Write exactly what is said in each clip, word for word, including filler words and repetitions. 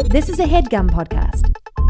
This is a HeadGum podcast.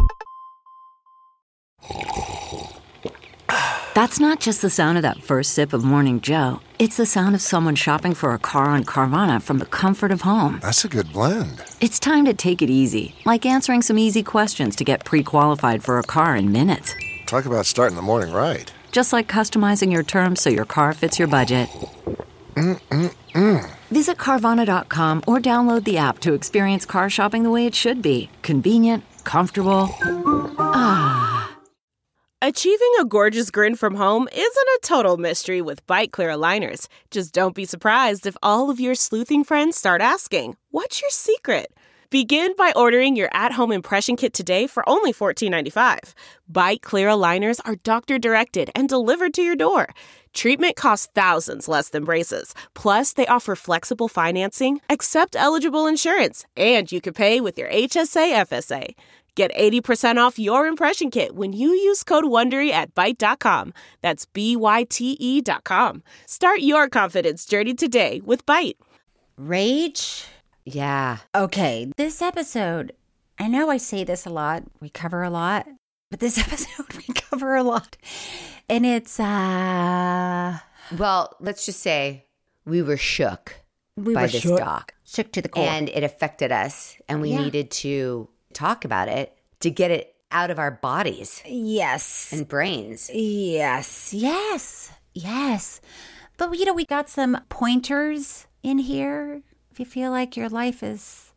That's not just the sound of that first sip of Morning Joe. It's the sound of someone shopping for a car on Carvana from the comfort of home. That's a good blend. It's time to take it easy, like answering some easy questions to get pre-qualified for a car in minutes. Talk about starting the morning right. Just like customizing your terms so your car fits your budget. Mm-mm-mm. Visit Carvana dot com or download the app to experience car shopping the way it should be. Convenient, comfortable. Ah. Achieving a gorgeous grin from home isn't a total mystery with Bite Clear aligners. Just don't be surprised if all of your sleuthing friends start asking, "What's your secret?" Begin by ordering your at-home impression kit today for only fourteen ninety-five. Bite Clear aligners are doctor-directed and delivered to your door. Treatment costs thousands less than braces. Plus, they offer flexible financing, accept eligible insurance, and you can pay with your H S A F S A. Get eighty percent off your impression kit when you use code WONDERY at Byte dot com. That's B Y T E dot com. Start your confidence journey today with Byte. Rage? Yeah. Okay, this episode, I know I say this a lot, we cover a lot, but this episode we cover a lot. And it's, uh... Well, let's just say we were shook we by were this shook. doc. Shook to the core. And it affected us, and we Yeah. needed to talk about it to get it out of our bodies Yes. and brains. Yes. Yes. Yes. But, you know, we got some pointers in here. If you feel like your life is...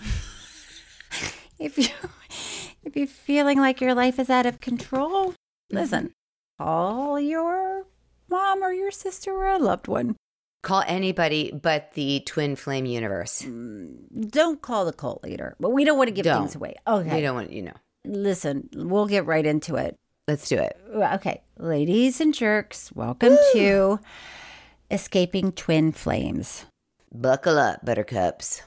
if, you, if you're feeling like your life is out of control, listen. Call your mom or your sister or a loved one. Call anybody but the twin flame universe. Don't call the cult leader. But we don't want to give Don't. things away. Okay. We don't want, you know. Listen, we'll get right into it. Let's do it. Okay. Ladies and jerks, welcome Woo. to Escaping Twin Flames. Buckle up, buttercups.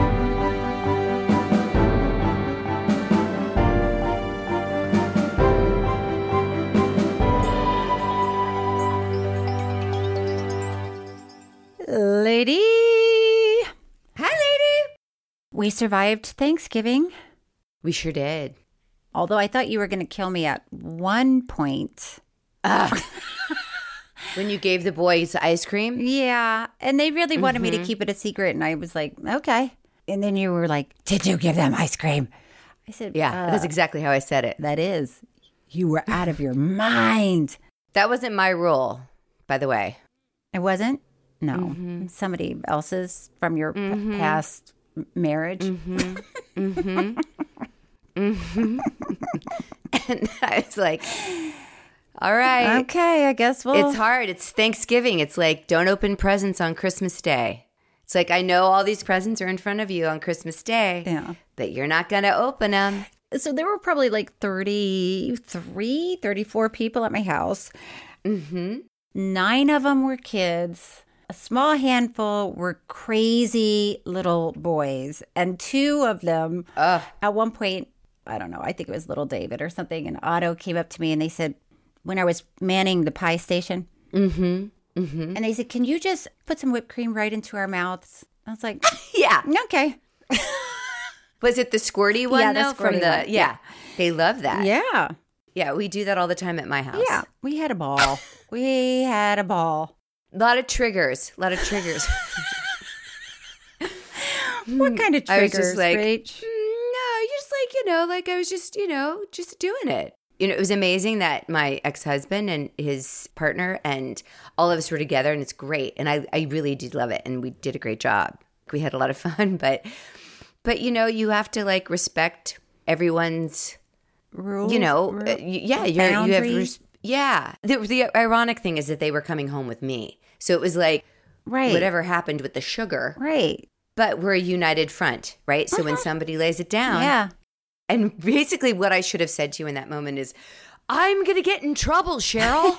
Lady. Hi, lady. We survived Thanksgiving. We sure did. Although I thought you were going to kill me at one point. Ugh. When you gave the boys ice cream? Yeah. And they really wanted Mm-hmm. me to keep it a secret. And I was like, okay. And then you were like, did you give them ice cream? I said, Yeah, uh, that's exactly how I said it. that is. You were out of your mind. That wasn't my rule, by the way. It wasn't? No. Mm-hmm. Somebody else's from your p- past m- marriage. Mm-hmm. Mm-hmm. mm-hmm. And I was like, all right. Okay, I guess we'll... It's hard. It's Thanksgiving. It's like, don't open presents on Christmas Day. It's like, I know all these presents are in front of you on Christmas Day, Yeah. but you're not going to open them. So there were probably like thirty-three, thirty-four people at my house. Mm-hmm. Nine of them were kids. A small handful were crazy little boys. And two of them, Ugh. at one point, I don't know, I think it was little David or something, and Otto came up to me and they said, when I was manning the pie station, Mm-hmm. Mm-hmm. and they said, can you just put some whipped cream right into our mouths? I was like, Yeah. okay. Was it the squirty one, Yeah, the though? squirty From the, one. yeah. They love that. Yeah. Yeah, we do that all the time at my house. Yeah. We had a ball. we had a ball. A lot of triggers. A lot of triggers. What kind of triggers, I was just like, Rach? "Mm, no, you're just like, you know, like I was just, you know, just doing it. You know, it was amazing that my ex-husband and his partner and all of us were together, and it's great. And I, I really did love it, and we did a great job. We had a lot of fun, but, but you know, you have to like respect everyone's, Rules, you know, ru- uh, y- yeah, you, you have, boundaries. res- yeah. The, the ironic thing is that they were coming home with me, so it was like, Right. whatever happened with the sugar, Right. but we're a united front, right? So when somebody lays it down, Yeah. and basically what I should have said to you in that moment is, I'm going to get in trouble, Cheryl.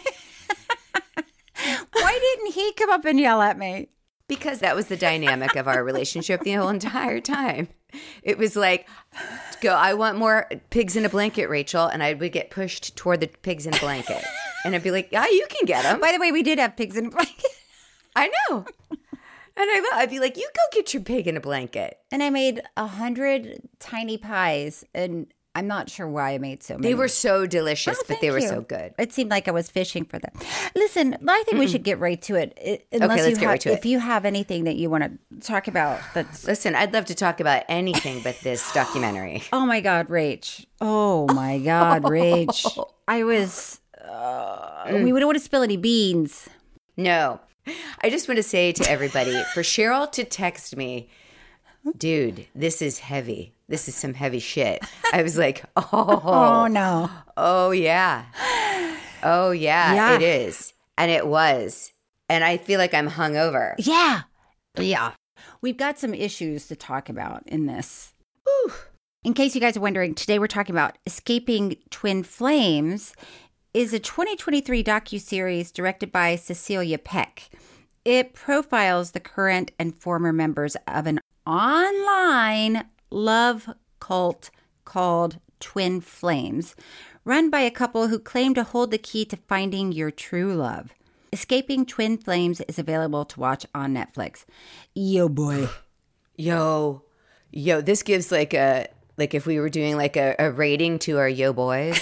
Why didn't he come up and yell at me? Because that was the dynamic of our relationship the whole entire time. It was like, go, I want more pigs in a blanket, Rachel. And I would get pushed toward the pigs in a blanket. And I'd be like, yeah, you can get them. By the way, we did have pigs in a blanket. I know. And I, I'd be like, you go get your pig in a blanket. And I made a hundred tiny pies, and I'm not sure why I made so many. They were so delicious, Oh, but they thank were you. so good. It seemed like I was fishing for them. Listen, I think we should get right to it. It- Unless let's you get have, right to it. If you have anything that you want to talk about, that's Listen, I'd love to talk about anything but this documentary. oh my God, Rach. Oh my God, Rach. I was. Uh, We wouldn't want to spill any beans. No. I just want to say to everybody, for Cheryl to text me, dude, this is heavy. This is some heavy shit. I was like, oh, Oh no. oh yeah. Oh yeah, Yeah. it is. And it was. And I feel like I'm hungover. Yeah. Yeah. We've got some issues to talk about in this. Whew. In case you guys are wondering, today we're talking about Escaping Twin Flames is a twenty twenty-three docuseries directed by Cecilia Peck. It profiles the current and former members of an online love cult called Twin Flames, run by a couple who claim to hold the key to finding your true love. Escaping Twin Flames is available to watch on Netflix. Yo, boy. Yo, yo, this gives like a, like if we were doing like a, a rating to our yo boys.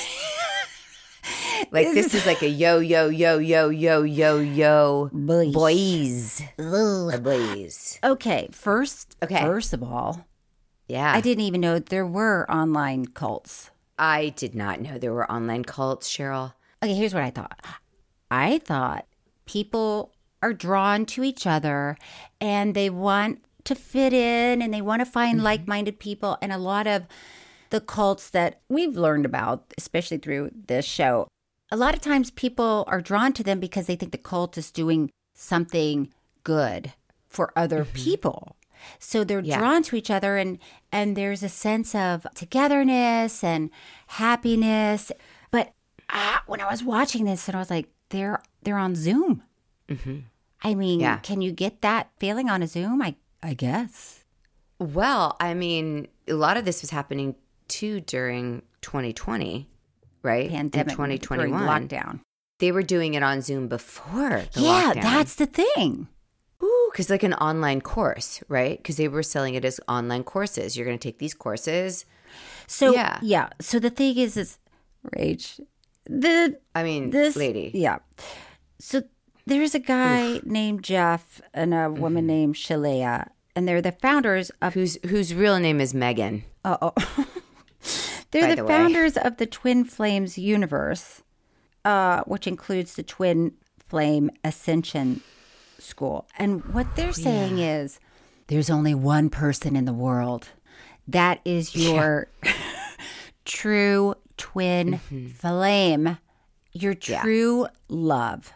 Like this is like a yo, yo, yo, yo, yo, yo, yo, Boys. boys. Boys. Okay, first, Okay. first of all, Yeah. I didn't even know there were online cults. I did not know there were online cults, Cheryl. Okay, here's what I thought. I thought people are drawn to each other and they want to fit in and they want to find like-minded people. And a lot of the cults that we've learned about, especially through this show, a lot of times people are drawn to them because they think the cult is doing something good for other people. So they're Yeah. drawn to each other, and and there's a sense of togetherness and happiness. But ah, when I was watching this, and I was like, they're they're on Zoom. I mean, Yeah. can you get that feeling on a Zoom? I I guess. Well, I mean, a lot of this was happening too during twenty twenty, right? Pandemic In twenty during twenty-one. lockdown. They were doing it on Zoom before the Yeah, lockdown. that's the thing. Ooh, because like an online course, right? Because they were selling it as online courses. You're going to take these courses. So Yeah. yeah. So the thing is, is Rach, the I mean, this lady. Yeah. So there's a guy named Jeff and a woman named Shalea, and they're the founders of Whose whose real name is Megan. uh oh. They're By the, the way. founders of the Twin Flames universe, uh, which includes the Twin Flame Ascension School. And what they're saying is there's only one person in the world that is your true twin flame, your true love.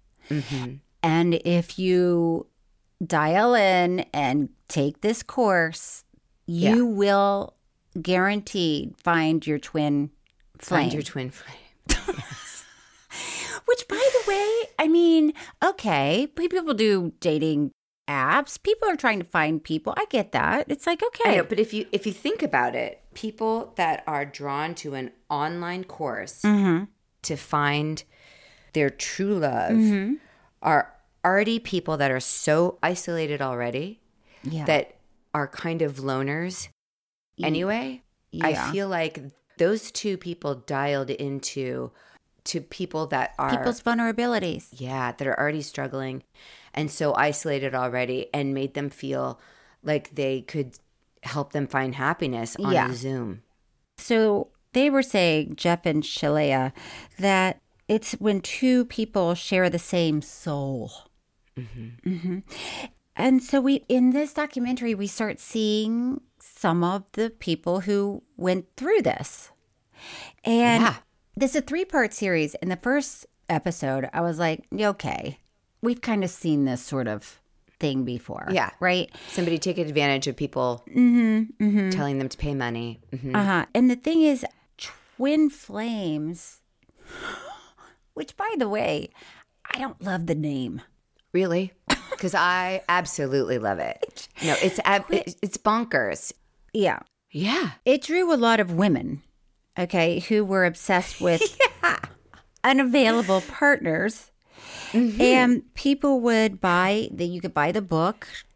And if you dial in and take this course, you Yeah. will guaranteed find your twin flame. Find your twin flame. Which, by the way, I mean, okay, people do dating apps. People are trying to find people. I get that. It's like, okay. I know, but if you if you think about it, people that are drawn to an online course to find their true love are already people that are so isolated already Yeah. that are kind of loners anyway. I Yeah. feel like those two people dialed into to people that are People's vulnerabilities. yeah, that are already struggling and so isolated already and made them feel like they could help them find happiness on Yeah. a Zoom. So they were saying, Jeff and Shalea, that it's when two people share the same soul. hmm And so we, in this documentary, we start seeing some of the people who went through this. And Yeah. this is a three-part series. In the first episode, I was like, okay, we've kind of seen this sort of thing before. Yeah. Right? Somebody take advantage of people Mm-hmm, telling them to pay money. Mhm. Uh-huh. And the thing is, Twin Flames, which, by the way, I don't love the name. Really? Because I absolutely love it. No, it's ab- it's it's bonkers. Yeah. Yeah. It drew a lot of women, okay, who were obsessed with unavailable partners. And people would buy, that you could buy the book,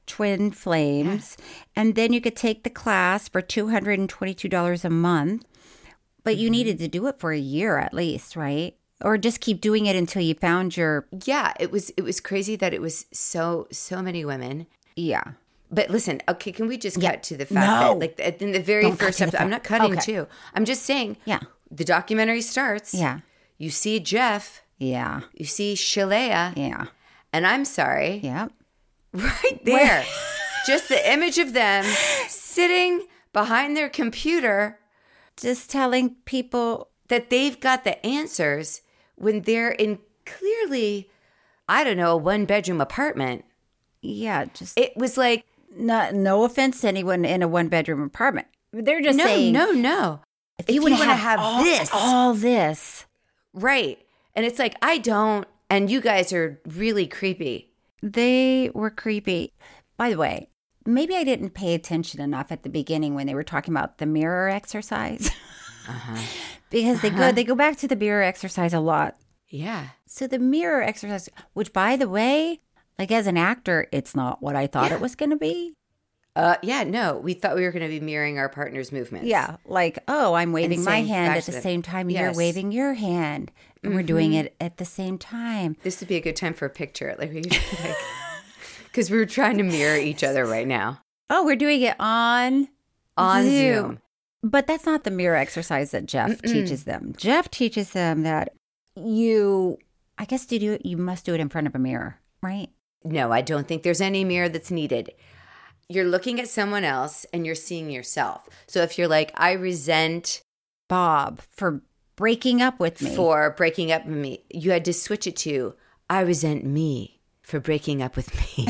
twin flames, and then you could take the class for two hundred twenty-two dollars a month. But you needed to do it for a year at least, right? Or just keep doing it until you found your... Yeah, it was it was crazy that it was so, so many women. Yeah. But listen, okay, can we just Yeah. cut to the fact No. that, like, in the very Don't cut first to the episode, I'm fact. not cutting Okay. too. I'm just saying, Yeah. the documentary starts. Yeah. You see Jeff, Yeah. you see Shalea, Yeah. and I'm sorry, Yeah. right there, just the image of them sitting behind their computer, Just telling people... that they've got the answers when they're in clearly, I don't know, a one-bedroom apartment. Yeah, just... It was like, Not, no offense to anyone in a one-bedroom apartment. They're just no, saying... no, no. If you, want want to have all, this, all this... right. And it's like, I don't, and you guys are really creepy. They were creepy. By the way, maybe I didn't pay attention enough at the beginning when they were talking about the mirror exercise. Uh-huh. Because they Uh-huh. go they go back to the mirror exercise a lot. Yeah. So the mirror exercise, which by the way, like as an actor, it's not what I thought Yeah. it was going to be. Uh, yeah, no, we thought we were going to be mirroring our partner's movements. Yeah, like, oh, I'm waving my saying hand back at to the them. same time you're Yes. waving your hand. And we're doing it at the same time. This would be a good time for a picture. Like, we like, because we were trying to mirror each other right now. Oh, we're doing it on On Zoom. Zoom. But that's not the mirror exercise that Jeff Mm-mm. teaches them. Jeff teaches them that you, I guess, to do it, you must do it in front of a mirror, right? No, I don't think there's any mirror that's needed. You're looking at someone else and you're seeing yourself. So if you're like, I resent Bob for breaking up with me. for breaking up with me, you had to switch it to, I resent me for breaking up with me.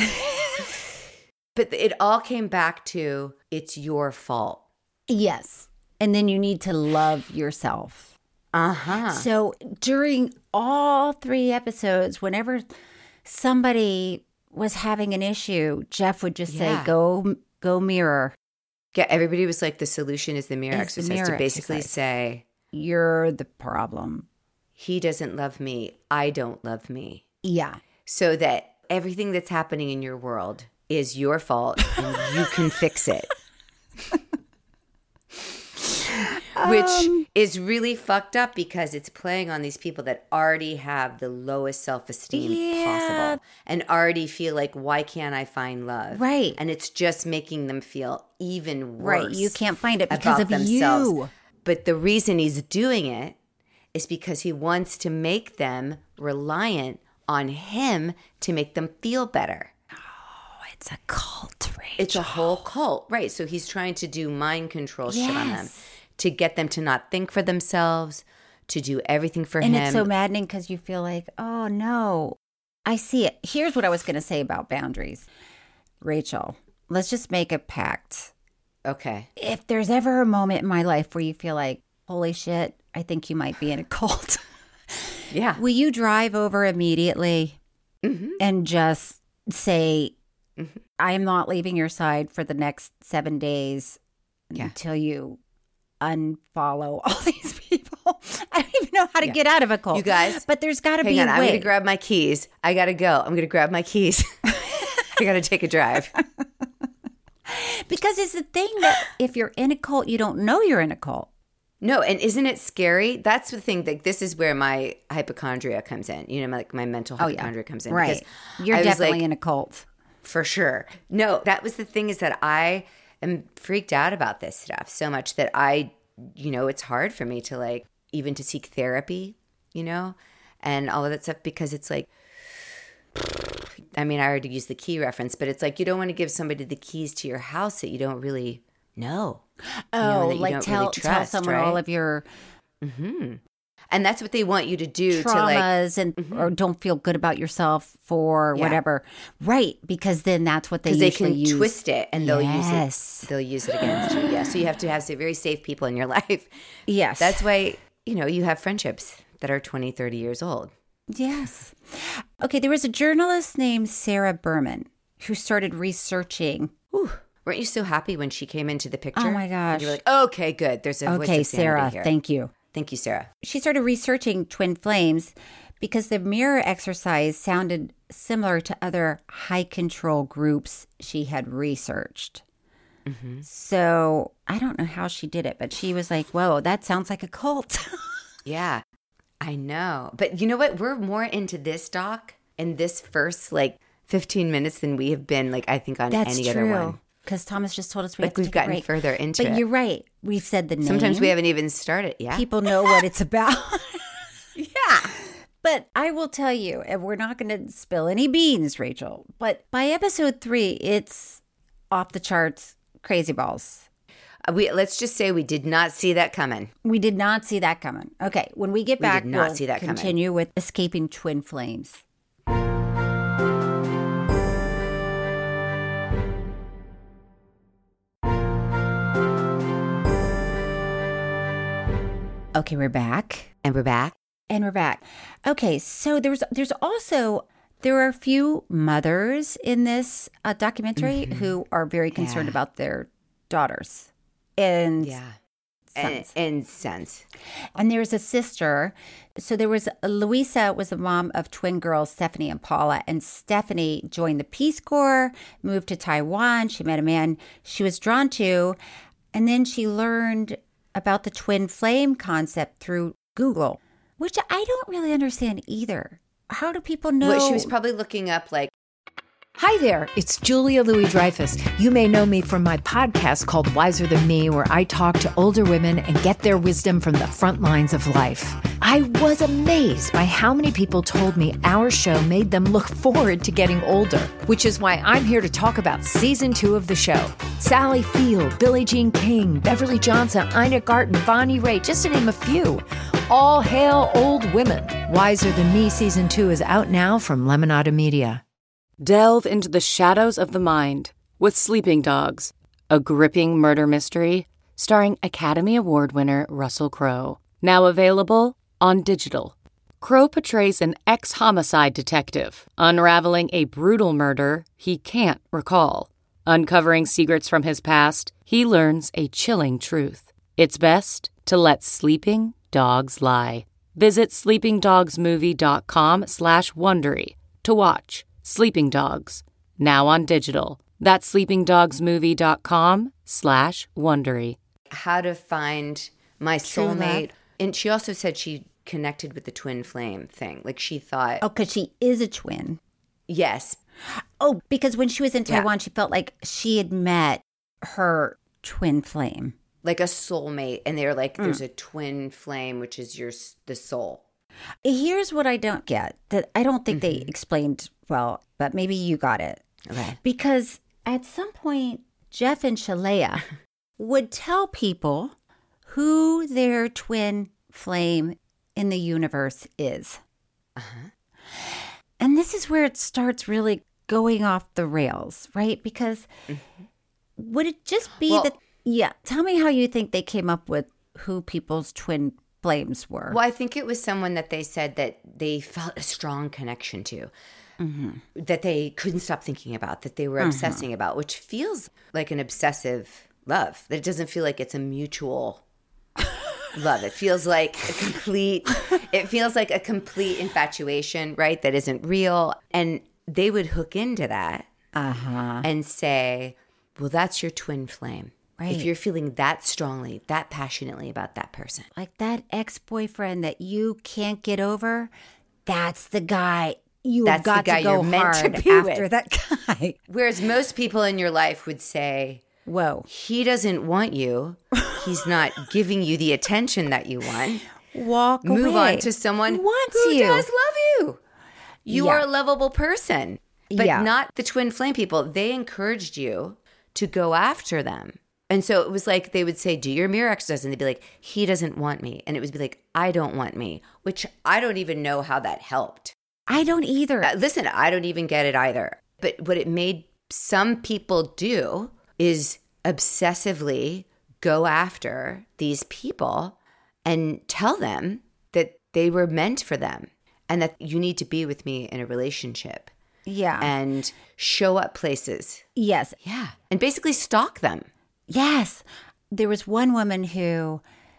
But it all came back to, it's your fault. Yes. And then you need to love yourself. Uh-huh. So during all three episodes, whenever somebody was having an issue, Jeff would just Yeah. say, go, go mirror. Yeah, everybody was like, the solution is the mirror Is the exercise. mirror to basically exercise. say, You're the problem. he doesn't love me. I don't love me. Yeah. So that everything that's happening in your world is your fault and you can fix it. Which Um, is really fucked up because it's playing on these people that already have the lowest self-esteem Yeah. possible and already feel like, why can't I find love? Right. And it's just making them feel even worse. Right. You can't find it because about of themselves. you. But the reason he's doing it is because he wants to make them reliant on him to make them feel better. It's a cult, Rachel. It's a whole cult. Right. So he's trying to do mind control shit on them Yes. to get them to not think for themselves, to do everything for And him. it's so maddening because you feel like, oh no, I see it. Here's what I was going to say about boundaries. Rachel, let's just make a pact. Okay. If there's ever a moment in my life where you feel like, holy shit, I think you might be in a cult, Yeah. will you drive over immediately Mm-hmm. and just say, I am not leaving your side for the next seven days Yeah. until you unfollow all these people? I don't even know how to Yeah. get out of a cult. You guys, but there's got to Hang be on. a I'm way. going to grab my keys. I got to go. I'm going to grab my keys. I got to take a drive. Because it's the thing that if you're in a cult, you don't know you're in a cult. No, and isn't it scary? That's the thing. Like, this is where my hypochondria comes in. You know, like my mental Oh, yeah. hypochondria comes in. Right. Because You're I was definitely like, in a cult. for sure. No, that was the thing is that I am freaked out about this stuff so much that I, you know, it's hard for me to like even to seek therapy, you know, and all of that stuff because it's like, I mean, I already used the key reference, but it's like you don't want to give somebody the keys to your house that you don't really know. Oh, you know, and that you like don't tell really tell trust, someone right? all of your And that's what they want you to do to like, traumas and or don't feel good about yourself for Yeah. whatever. Right, because then that's what they because they usually can use. twist it and they'll Yes. use it. They'll use it against you. Yeah. So you have to have some very safe people in your life. Yes. That's why, you know, you have friendships that are twenty, thirty years old. Yes. Okay, there was a journalist named Sarah Berman who started researching. Whew. Weren't you so happy when she came into the picture? Oh, my gosh. You were like, okay, good. There's a voice Okay, of sanity Sarah, here. thank you. Thank you, Sarah. She started researching twin flames because the mirror exercise sounded similar to other high control groups she had researched. Mm-hmm. So I don't know how she did it, but she was like, whoa, that sounds like a cult. Yeah, I know. But you know what? We're more into this doc in this first like fifteen minutes than we have been, like, I think on That's any true. other one. Because Thomas just told us we Like have to we've take a gotten break. further into but it. But you're right. We've said the name. Sometimes we haven't even started. Yeah. People know what it's about. Yeah. But I will tell you, and we're not going to spill any beans, Rachel, but by episode three, it's off the charts, crazy balls. Uh, We let's just say we did not see that coming. We did not see that coming. Okay, when we get We back, did not we'll see that coming. continue with escaping twin flames. Okay, we're back. And we're back. And we're back. Okay, so there's there's also there are a few mothers in this uh, documentary mm-hmm. who are very concerned yeah. about their daughters and yeah, sons. And, and sons. And there's a sister. So there was Louisa was the mom of twin girls Stephanie and Paula, and Stephanie joined the Peace Corps, moved to Taiwan. She met a man she was drawn to, and then she learned about the twin flame concept through Google, which I don't really understand either. How do people know? Well, she was probably looking up like, hi there, it's Julia Louis-Dreyfus. You may know me from my podcast called Wiser Than Me, where I talk to older women and get their wisdom from the front lines of life. I was amazed by how many people told me our show made them look forward to getting older, which is why I'm here to talk about season two of the show. Sally Field, Billie Jean King, Beverly Johnson, Ina Garten, Bonnie Raitt, just to name a few. All hail old women. Wiser Than Me season two is out now from Lemonada Media. Delve into the shadows of the mind with Sleeping Dogs, a gripping murder mystery starring Academy Award winner Russell Crowe. Now available on digital. Crowe portrays an ex-homicide detective unraveling a brutal murder he can't recall. Uncovering secrets from his past, he learns a chilling truth. It's best to let sleeping dogs lie. Visit sleepingdogsmovie.com slash Wondery to watch Sleeping Dogs, now on digital. That's sleepingdogsmovie.com slash Wondery. how to find my True soulmate. love. And she also said she connected with the twin flame thing. Like she thought, Oh, because she is a twin. yes, Oh, because when she was in Yeah. Taiwan, she felt like she had met her twin flame. like a soulmate. And they're like, there's a twin flame, which is your s- the soul. Here's what I don't get that I don't think they explained well, but maybe you got it. Okay. Because at some point, Jeff and Shalea would tell people who their twin flame in the universe is. Uh-huh. And this is where it starts really going off the rails, right? Because would it just be Well- that, yeah, tell me how you think they came up with who people's twin flames were. Well, I think it was someone that they said that they felt a strong connection to, that they couldn't stop thinking about, that they were obsessing about, which feels like an obsessive love. That it doesn't feel like it's a mutual love. It feels like a complete, it feels like a complete infatuation, right? That isn't real. And they would hook into that Uh-huh. and say, well, that's your twin flame. Right. If you're feeling that strongly, that passionately about that person. Like that ex-boyfriend that you can't get over, that's the guy you That's have the got guy to go you're meant to hard be after with. that guy. Whereas most people in your life would say, Whoa. he doesn't want you. He's not giving you the attention that you want. Walk Move away. on to someone who wants who you. does love you. You Yeah. are a lovable person. But Yeah. not the twin flame people. They encouraged you to go after them. And so it was like they would say, do your mirror exercise. And they'd be like, he doesn't want me. And it would be like, I don't want me, which I don't even know how that helped. I don't either. Uh, listen, I don't even get it either. But what it made some people do is obsessively go after these people and tell them that they were meant for them and that you need to be with me in a relationship yeah. and show up places. yes. Yeah. And basically stalk them. Yes. There was one woman who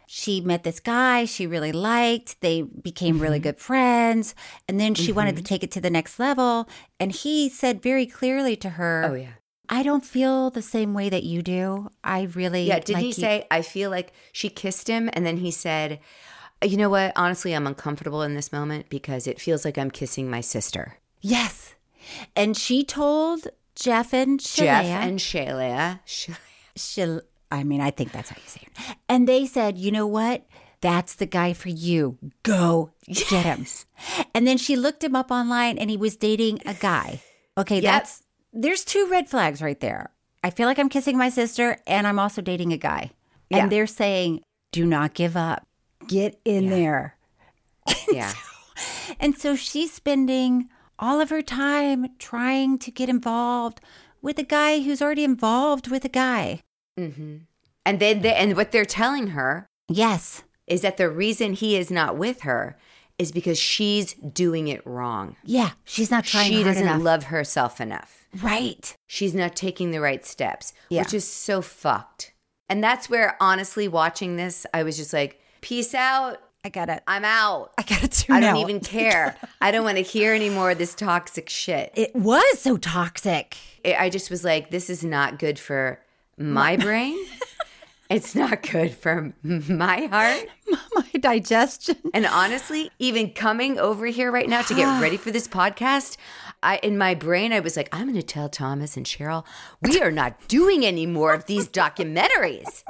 she met this guy she really liked. They became mm-hmm. really good friends. And then she mm-hmm. wanted to take it to the next level. And he said very clearly to her, oh, yeah. I don't feel the same way that you do. I really Yeah, did like he you. say, I feel like she kissed him, and then he said, you know what? Honestly, I'm uncomfortable in this moment because it feels like I'm kissing my sister. Yes. And she told Jeff and Shalea. Jeff and Shalea. Shal- I mean, I think that's how you say it. And they said, you know what? That's the guy for you. Go yes. get him. And then she looked him up online, and he was dating a guy. Okay, yep. that's... There's two red flags right there. I feel like I'm kissing my sister, and I'm also dating a guy. And yeah. they're saying, do not give up. Get in yeah. there. Yeah. so, and so she's spending all of her time trying to get involved with a guy who's already involved with a guy. Mm-hmm. And then, they, and what they're telling her, yes, is that the reason he is not with her is because she's doing it wrong. Yeah, she's not trying She hard doesn't enough. love herself enough. Right. She's not taking the right steps, yeah. which is so fucked. And that's where, honestly, watching this, I was just like, peace out. I got it. I'm out. I got it too. I don't even care. I don't want to hear any more of this toxic shit. It was so toxic. It, I just was like, this is not good for my brain. It's not good for my heart. My digestion. And honestly, even coming over here right now to get ready for this podcast, I in my brain, I was like, I'm going to tell Thomas and Cheryl, we are not doing any more of these documentaries.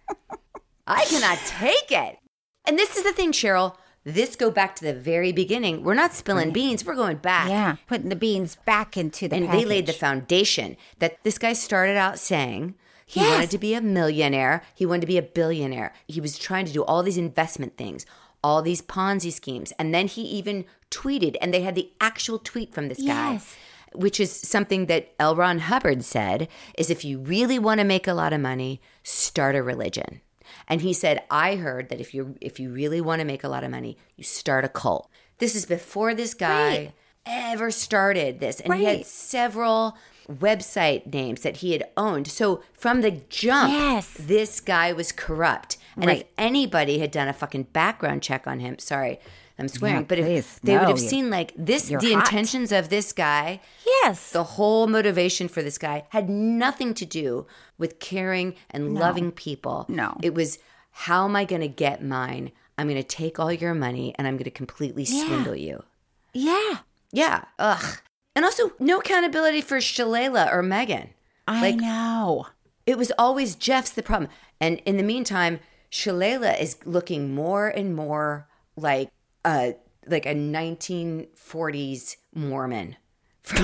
I cannot take it. And this is the thing, Cheryl. This go back to the very beginning. We're not spilling beans. We're going back. Yeah, putting the beans back into the And package. they laid the foundation that this guy started out saying he Yes. wanted to be a millionaire. He wanted to be a billionaire. He was trying to do all these investment things, all these Ponzi schemes. And then he even tweeted, and they had the actual tweet from this guy. Yes. Which is something that L. Ron Hubbard said, is if you really want to make a lot of money, start a religion. And he said, I heard that if you if you really want to make a lot of money, you start a cult. This is before this guy Right. ever started this. And he had Right. several website names that he had owned. So from the jump, Yes. this guy was corrupt. And if Right. anybody had done a fucking background check on him, sorry, I'm swearing, Yeah, but if please. they would No, have you- seen like this, you're the hot. intentions of this guy, Yes. the whole motivation for this guy had nothing to do with caring and loving people. No. It was, how am I going to get mine? I'm going to take all your money and I'm going to completely Yeah. swindle you. Yeah. Yeah. Ugh. And also, no accountability for Shalala or Megan. I Like, know. it was always Jeff's the problem. And in the meantime, Shalala is looking more and more like a like a nineteen forties Mormon. From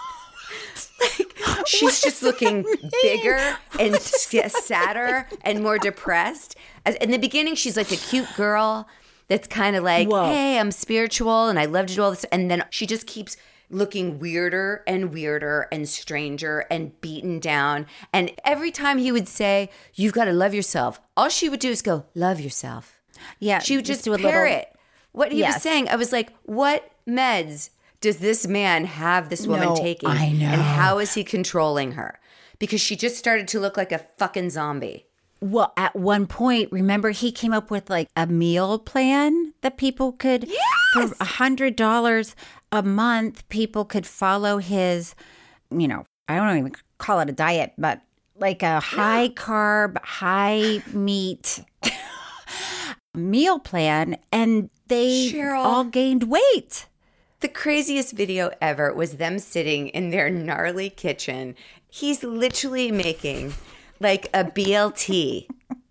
like, she's just looking bigger and s- sadder and more depressed. As, in the beginning, she's like a cute girl that's kind of like, Whoa. hey, I'm spiritual and I love to do all this. And then she just keeps looking weirder and weirder and stranger and beaten down. And every time he would say, you've got to love yourself, all she would do is go, love yourself. Yeah. She would just, do a parrot what he was Yes. saying. I was like, what meds does this man have this woman No, taking? I know. And how is he controlling her? Because she just started to look like a fucking zombie. Well, at one point, remember he came up with like a meal plan that people could, for a hundred dollars a month, people could follow his, you know, I don't even call it a diet, but like a high carb, high meat meal plan, and they Cheryl. all gained weight. The craziest video ever was them sitting in their gnarly kitchen. He's literally making like a B L T.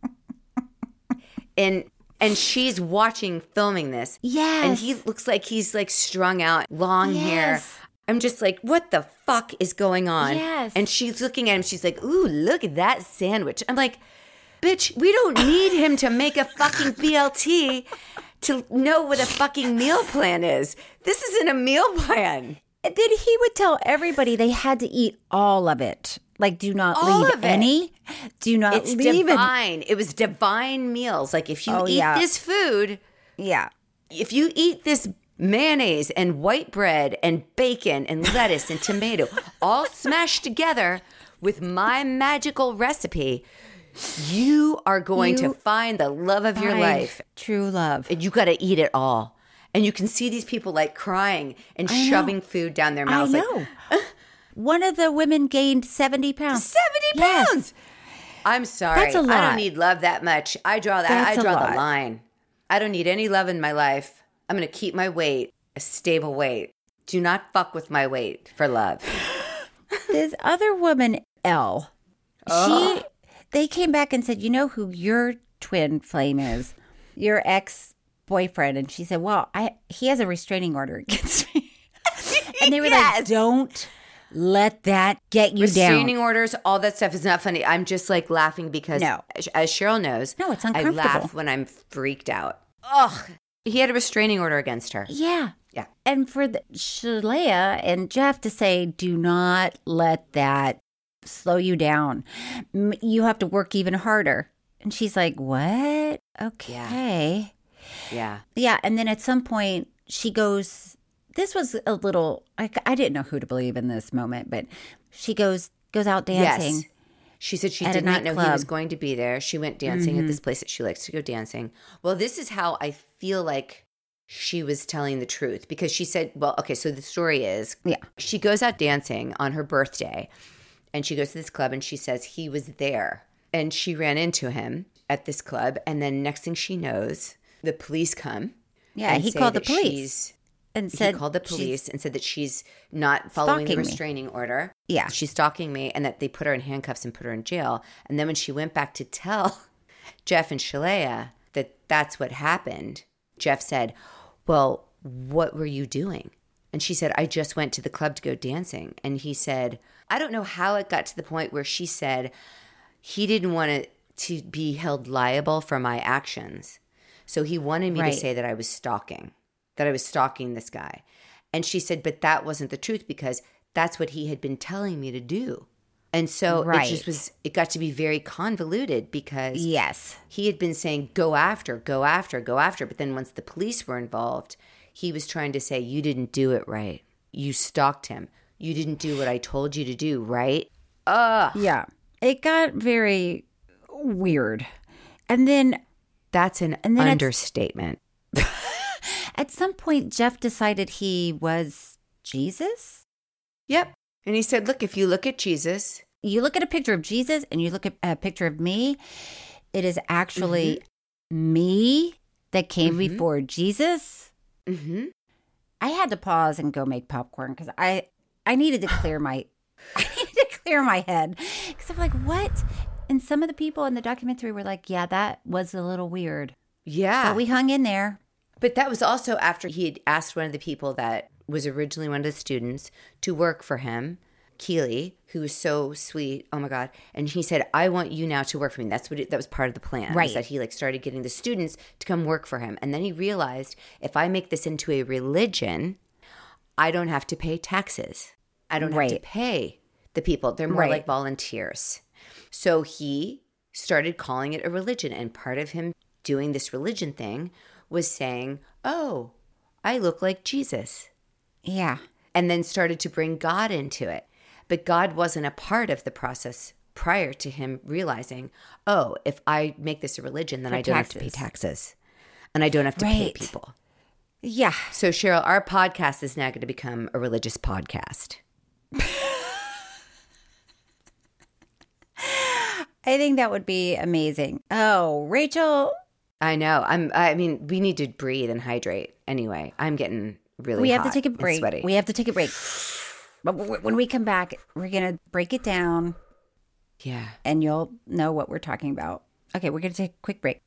and and she's watching, filming this. Yes. And he looks like he's like strung out, long hair. Yes. I'm just like, what the fuck is going on? Yes. And she's looking at him. She's like, ooh, look at that sandwich. I'm like, bitch, we don't need him to make a fucking B L T to know what a fucking meal plan is. This isn't a meal plan. And then he would tell everybody they had to eat all of it. Like, do not All leave of it. any. Do not It's leave it. divine. It was divine meals. Like if you Oh, eat yeah. this food, Yeah. if you eat this mayonnaise and white bread and bacon and lettuce and tomato all smashed together with my magical recipe, You are going You to find the love of your Find life. true love. And you got to eat it all. And you can see these people like crying and I know. shoving food down their I mouths. know. Like, One of the women gained seventy pounds. seventy Yes. pounds. I'm sorry. That's a I lot. don't need love that much. I draw that. That's I a draw lot. the line. I don't need any love in my life. I'm going to keep my weight a stable weight. Do not fuck with my weight for love. This other woman, Elle, she, they came back and said, you know who your twin flame is? Your ex-boyfriend. And she said, well, I he has a restraining order against me. And they were Yes. like, don't let that get you Restraining down. orders, all that stuff is not funny. I'm just like laughing because, No. as Cheryl knows, No, it's I uncomfortable. laugh when I'm freaked out. Ugh. He had a restraining order against her. Yeah. Yeah. And for the, Shalea and Jeff to say, do not let that slow you down. M- You have to work even harder. And she's like, what? Okay. Yeah. Yeah. And then at some point, she goes, this was a little, I, I didn't know who to believe in this moment, but she goes, goes out dancing. Yes. She said she At a did not know he nightclub. was going to be there. She went dancing Mm-hmm. at this place that she likes to go dancing. Well, this is how I feel like she was telling the truth because she said, well, okay, so the story is Yeah. she goes out dancing on her birthday and she goes to this club and she says he was there and she ran into him at this club. And then next thing she knows, the police come. Yeah, and he say called the that police she's- and He said, called the she's- police and said that she's not following the Stalking me. restraining order. Yeah. She's stalking me and that they put her in handcuffs and put her in jail. And then when she went back to tell Jeff and Shalea that that's what happened, Jeff said, well, what were you doing? And she said, I just went to the club to go dancing. And he said, I don't know how it got to the point where she said he didn't want it to be held liable for my actions. So he wanted me Right. to say that I was stalking, that I was stalking this guy. And she said, but that wasn't the truth because that's what he had been telling me to do. And so Right. it just was, it got to be very convoluted because yes. he had been saying, go after, go after, go after. But then once the police were involved, he was trying to say, you didn't do it right. You stalked him. You didn't do what I told you to do, right? Ugh. Yeah. It got very weird. And then That's an And then it's- understatement. at some point, Jeff decided he was Jesus. Yep. And he said, look, if you look at Jesus, You look at a picture of Jesus and you look at a picture of me, it is actually me that came Mhm. before Jesus. mm-hmm. I had to pause and go make popcorn because I, I needed to clear my I needed to clear my head. Because I'm like, what? And some of the people in the documentary were like, yeah, that was a little weird. Yeah. But we hung in there. But that was also after he had asked one of the people that was originally one of the students to work for him, Keely, who was so sweet. Oh my God. And he said, I want you now to work for me. That's what it, that was part of the plan. was Right. that he like started getting the students to come work for him. And then he realized if I make this into a religion, I don't have to pay taxes. I don't have Right. to pay the people. They're more Right. like volunteers. So he started calling it a religion. And part of him doing this religion thing was saying, oh, I look like Jesus. Yeah. And then started to bring God into it. But God wasn't a part of the process prior to him realizing, oh, if I make this a religion, then For I don't have to pay taxes. taxes. And I don't have to pay Right. people. Yeah. So, Cheryl, our podcast is now going to become a religious podcast. I think that would be amazing. Oh, Rachel, I know. I'm. I mean, we need to breathe and hydrate. Anyway, I'm getting really. we have to hot take a and break. sweaty. We have to take a break. But w- when we come back, we're going to break it down yeah. and you'll know what we're talking about. Okay, we're going to take a quick break.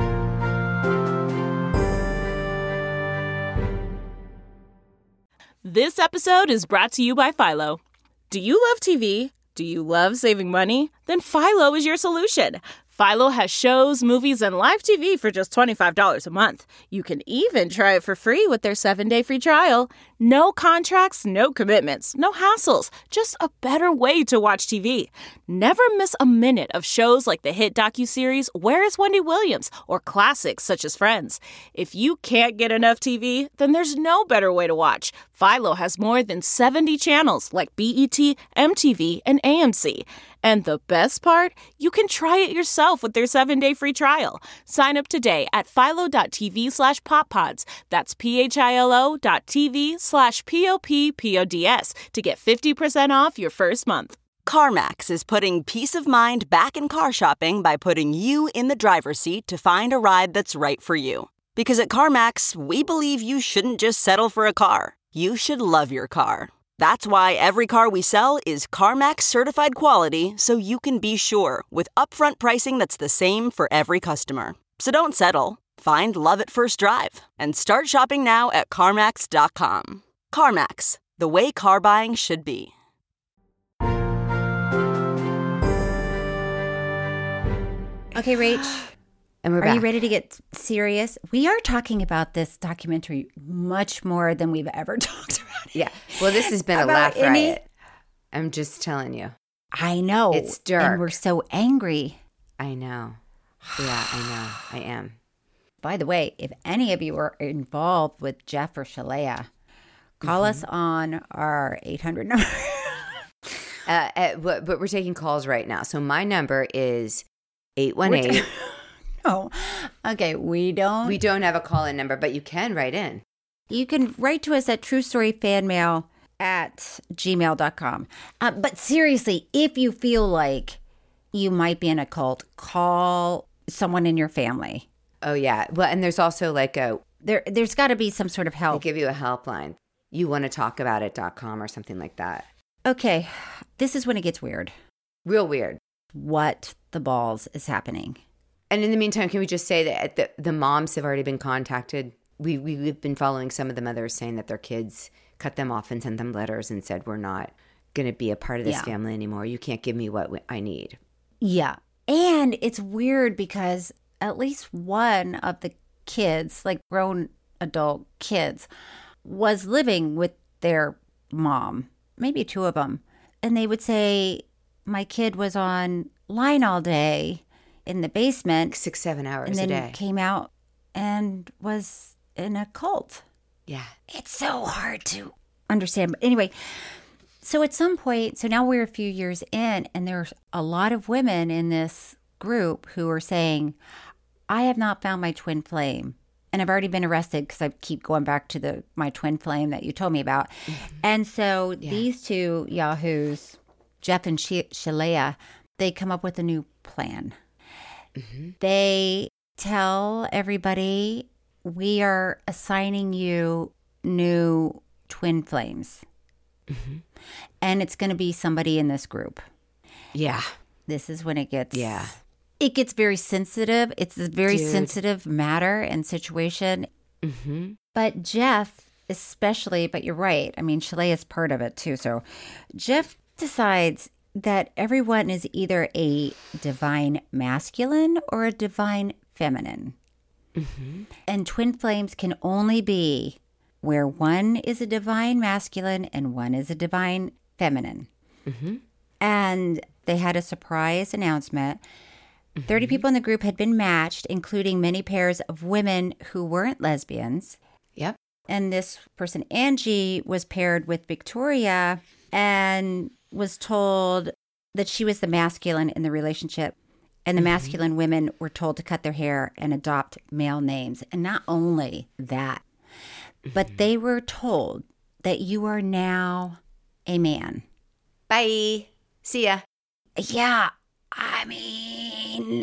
This episode is brought to you by Philo. Do you love T V? Do you love saving money? Then Philo is your solution. Philo has shows, movies, and live T V for just twenty-five dollars a month. You can even try it for free with their seven-day free trial. No contracts, no commitments, no hassles, just a better way to watch T V. Never miss a minute of shows like the hit docuseries Where is Wendy Williams or classics such as Friends. If you can't get enough T V, then there's no better way to watch. Philo has more than seventy channels like B E T, M T V, and A M C. And the best part? You can try it yourself with their seven-day free trial. Sign up today at philo.tv slash poppods. That's P-H-I-L-O dot TV slash P-O-P-P-O-D-S to get fifty percent off your first month. CarMax is putting peace of mind back in car shopping by putting you in the driver's seat to find a ride that's right for you. Because at CarMax, we believe you shouldn't just settle for a car. You should love your car. That's why every car we sell is CarMax certified quality, so you can be sure with upfront pricing that's the same for every customer. So don't settle. Find love at first drive and start shopping now at CarMax dot com. CarMax, the way car buying should be. Okay, Rach. And we're Are back. you ready to get serious? We are talking about this documentary much more than we've ever talked about it. Yeah. Well, this has been a About laugh any- riot. I'm just telling you. I know. It's dark. And we're so angry. I know. Yeah, I know. I am. By the way, if any of you are involved with Jeff or Shalea, call Mm-hmm. us on our eight hundred number. Uh, uh, but, but we're taking calls right now. So my number is eight one eight. Oh, okay. We don't. We don't have a call-in number, but you can write in. You can write to us at true story fan mail at gmail dot com. Uh, but seriously, if you feel like you might be in a cult, call someone in your family. Oh, yeah. Well, and there's also like a, There, there's got to be some sort of they help. give you a helpline. You want to talk about it dot com or something like that. Okay, this is when it gets weird. Real weird. What the balls is happening? And in the meantime, can we just say that the, the moms have already been contacted? We, we, we've been following some of the mothers saying that their kids cut them off and sent them letters and said, we're not going to be a part of this Yeah. family anymore. You can't give me what I need. Yeah. And it's weird because at least one of the kids, like grown adult kids, was living with their mom, maybe two of them. And they would say, my kid was on line all day in the basement. Six, seven hours and then a day. came out and was in a cult. Yeah. It's so hard to understand. But anyway, so at some point, so now we're a few years in, and there's a lot of women in this group who are saying, I have not found my twin flame. And I've already been arrested because I keep going back to the my twin flame that you told me about. Mm-hmm. And so yeah. these two yahoos, Jeff and Sh- Shalea, they come up with a new plan. Mm-hmm. They tell everybody, we are assigning you new twin flames. Mm-hmm. And it's going to be somebody in this group. Yeah. This is when it gets... Yeah. It gets very sensitive. It's a very Dude. sensitive matter and situation. Mm-hmm. But Jeff especially, but you're right. I mean, Shalea is part of it too. So Jeff decides that everyone is either a divine masculine or a divine feminine. Mm-hmm. And twin flames can only be where one is a divine masculine and one is a divine feminine. Mm-hmm. And they had a surprise announcement. thirty mm-hmm. people in the group had been matched, including many pairs of women who weren't lesbians. Yep. And this person, Angie, was paired with Victoria and was told that she was the masculine in the relationship. And the mm-hmm. masculine women were told to cut their hair and adopt male names. And not only that, mm-hmm. but they were told that you are now a man. Bye. See ya. Yeah. I mean,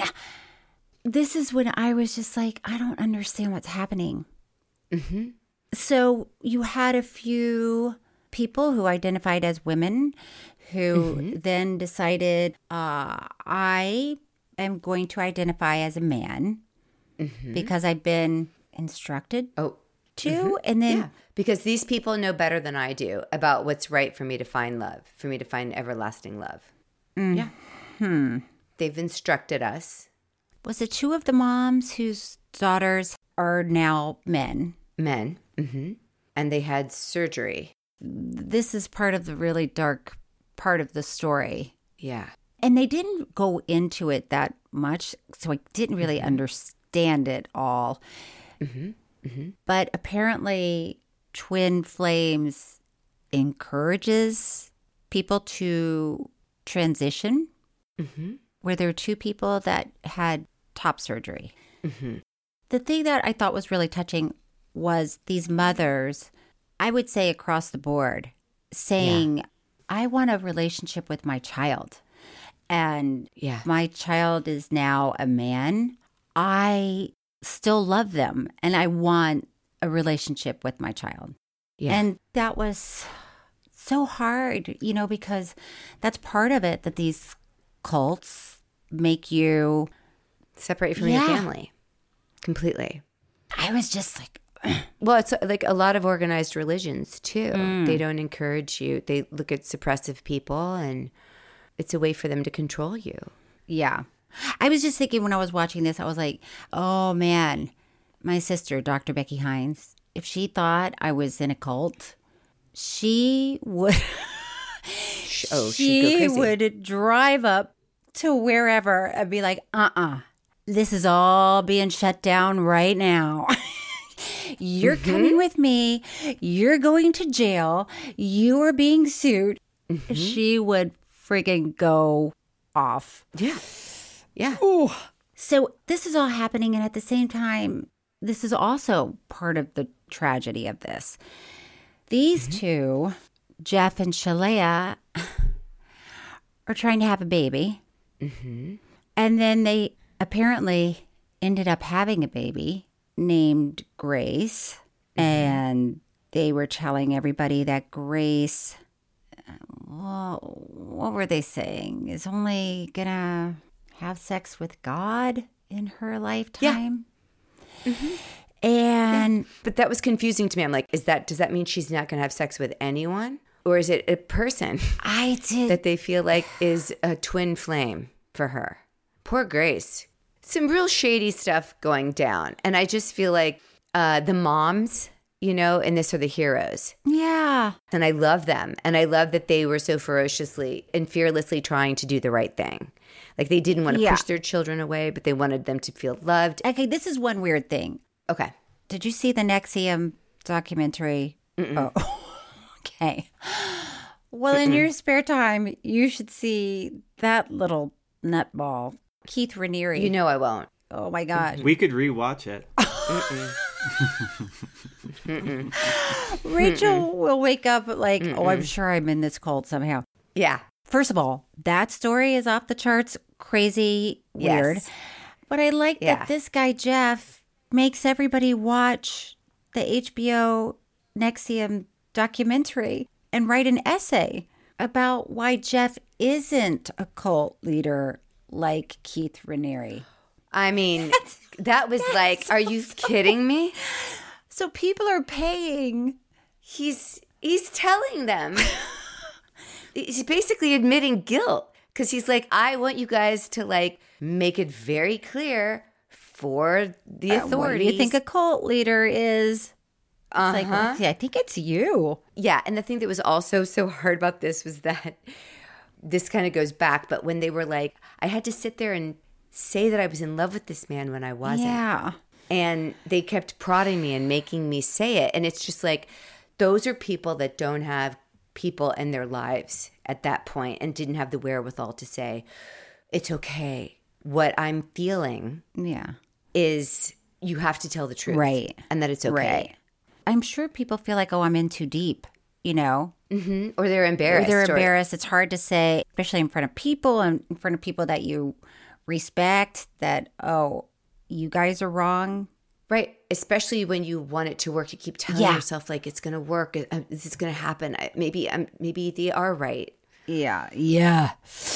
this is when I was just like, I don't understand what's happening. Mm-hmm. So you had a few people who identified as women who mm-hmm. then decided, uh, I am going to identify as a man mm-hmm. because I've been instructed oh. to. Mm-hmm. And then... Yeah. Because these people know better than I do about what's right for me to find love, for me to find everlasting love. Mm. Yeah. Hmm. They've instructed us. Was it two of the moms whose daughters are now men? Men. Mm-hmm. and they had surgery. This is part of the really dark part of the story. Yeah. And they didn't go into it that much, so I didn't really mm-hmm. understand it all. Mm-hmm. Mm-hmm. But apparently, twin flames encourages people to transition, mm-hmm. where there were two people that had top surgery. Mm-hmm. The thing that I thought was really touching was these mothers, I would say across the board, saying, yeah. I want a relationship with my child. And yeah. my child is now a man. I still love them, and I want a relationship with my child. Yeah. And that was so hard, you know, because that's part of it, that these cults make you separate from yeah. your family completely. I was just like, well, it's like a lot of organized religions too. Mm. They don't encourage you. They look at suppressive people, and it's a way for them to control you. Yeah. I was just thinking when I was watching this, I was like, oh man, my sister, Doctor Becky Hines, if she thought I was in a cult, she would oh, she would drive up to wherever and be like, uh-uh, this is all being shut down right now. You're mm-hmm. coming with me. You're going to jail. You are being sued. Mm-hmm. She would friggin' go off. Yeah. Yeah. Ooh. So this is all happening. And at the same time, this is also part of the tragedy of this. These mm-hmm. two, Jeff and Shalea, are trying to have a baby. Mm-hmm. And then they apparently ended up having a baby named Grace. Mm-hmm. And they were telling everybody that Grace, well, what were they saying? Is only gonna have sex with God in her lifetime. Yeah. Mm-hmm. And yeah. But that was confusing to me. I'm like, is that does that mean she's not gonna have sex with anyone? Or is it a person I did that they feel like is a twin flame for her? Poor Grace. Some real shady stuff going down. And I just feel like uh, the moms, you know, and this are the heroes. Yeah. And I love them. And I love that they were so ferociously and fearlessly trying to do the right thing. Like they didn't want to yeah. push their children away, but they wanted them to feel loved. Okay, this is one weird thing. Okay. Did you see the N X I V M documentary? Mm-mm. Oh, okay. Well, Mm-mm. in your spare time, you should see that little nutball, Keith Raniere. You know I won't. Oh, my God. We could rewatch it. Mm-mm. Mm-mm. Rachel Mm-mm. will wake up like, Mm-mm. oh, I'm sure I'm in this cult somehow. Yeah. First of all, that story is off the charts, crazy, weird. Yes. But I like yeah. that this guy, Jeff, makes everybody watch the H B O N X I V M documentary and write an essay about why Jeff isn't a cult leader like Keith Raniere. I mean, that's, that was like, so are you so kidding me? So people are paying. He's he's telling them. He's basically admitting guilt because he's like, I want you guys to like make it very clear for the authorities. Uh, what do you think a cult leader is? Uh-huh. Like, well, I think it's you. Yeah. And the thing that was also so hard about this was that this kind of goes back. But when they were like, I had to sit there and say that I was in love with this man when I wasn't. Yeah. And they kept prodding me and making me say it. And it's just like, those are people that don't have people in their lives at that point and didn't have the wherewithal to say, it's okay. What I'm feeling yeah. is you have to tell the truth. Right. And that it's okay. Right. I'm sure people feel like, oh, I'm in too deep, you know? Mm-hmm. Or they're embarrassed. Or they're embarrassed. Or... It's hard to say, especially in front of people and in front of people that you respect, that, oh, you guys are wrong. Right. Especially when you want it to work. You keep telling yeah. yourself, like, it's going to work. This is going to happen. Maybe, um, maybe they are right. Yeah. Yeah.